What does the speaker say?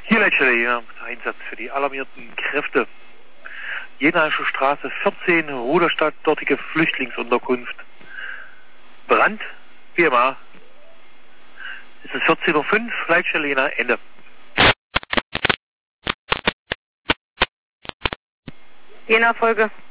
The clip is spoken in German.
Hier Leitstelle Jena, Einsatz für die alarmierten Kräfte. Jenaische Straße 14, Ruderstadt, dortige Flüchtlingsunterkunft. Brand, PMA. Es ist 14:05 Uhr, Leitstelle Jena, Ende. Jena Folge.